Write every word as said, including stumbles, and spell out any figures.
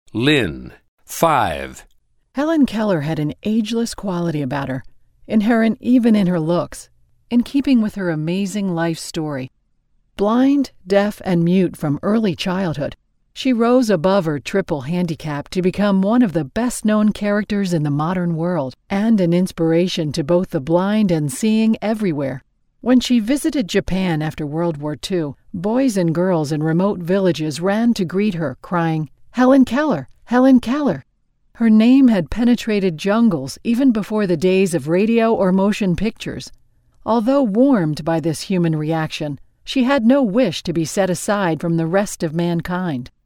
Lynn, five. Helen Keller had an ageless quality about her, inherent even in her looks, in keeping with her amazing life story. Blind, deaf, and mute from early childhood, she rose above her triple handicap to become one of the best-known characters in the modern world and an inspiration to both the blind and seeing everywhere. When she visited Japan after World War Two, boys and girls in remote villages ran to greet her, crying, "Helen Keller! Helen Keller!" Her name had penetrated jungles even before the days of radio or motion pictures. Although warmed by this human reaction, she had no wish to be set aside from the rest of mankind.